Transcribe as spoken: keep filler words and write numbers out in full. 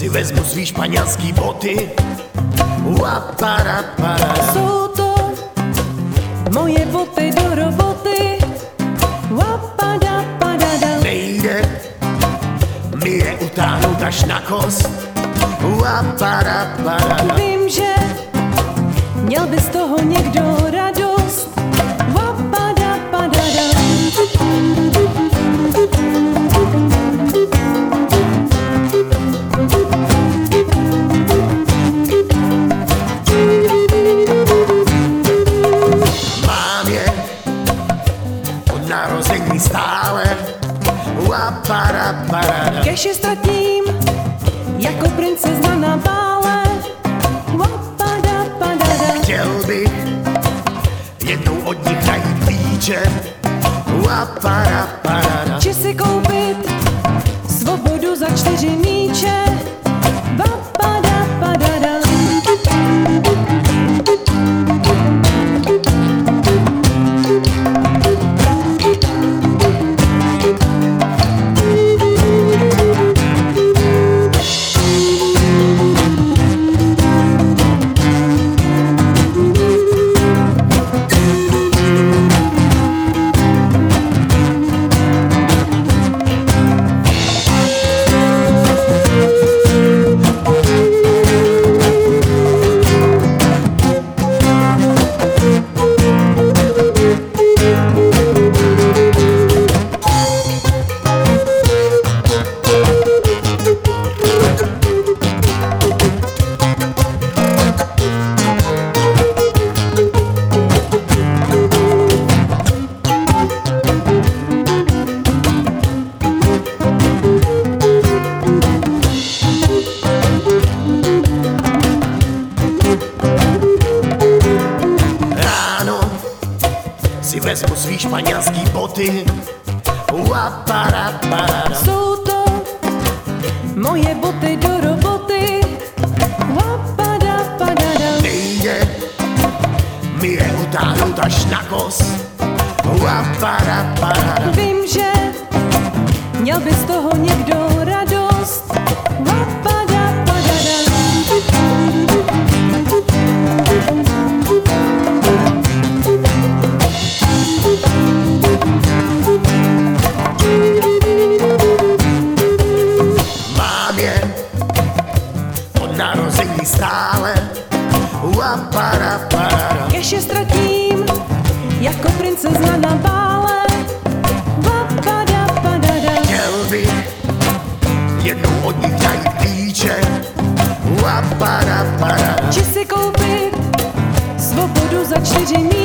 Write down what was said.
si vezmu svý španělský boty. Uapara, para. Jsou to moje boty do roboty. Uapada, padada. Nejde mi je utáhnout až na kost. Uapara, para. Vím, že měl by z toho někdo radost. Uapada, padada. Mám je od narození stále. Uapara, para. Kež je ztratím jako princezna na bále. Uapada, padada. Chtěl bych jednou od nich najít klíče. Uapara, para. Či si koupit svobodu za čtyři míče. Uapada, padada. Si vezmu svý španělský boty. Uapara, para. Jsou to moje boty do roboty. Uapada, padada. Nejde mi je utáhnout až na kost. Uapara, para. Vím, že měl by z toho někdo radost. Uapada, padada. Mám je od narození stále. Uapara, para. Kež je ztratím jako princezna na bále. Uapada, padada. Chtěl bych jednou od nich najít klíče. Uapara, para. Či si koupit svobodu za čtyři míče.